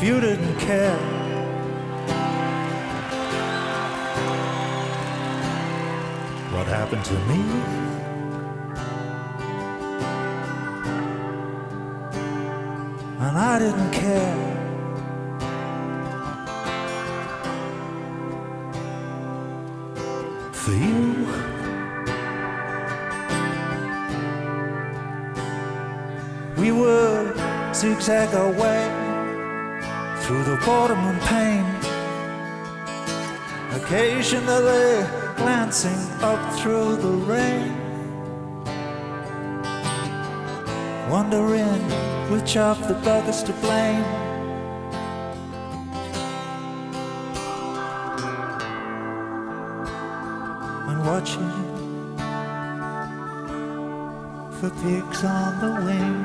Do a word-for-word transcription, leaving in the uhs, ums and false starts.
you didn't care. What happened to me? And I didn't care. For you, we would zigzag our way through the boredom and pain, occasionally glancing up through the rain, wondering which of the buggers to blame. And watching for pigs on the wing.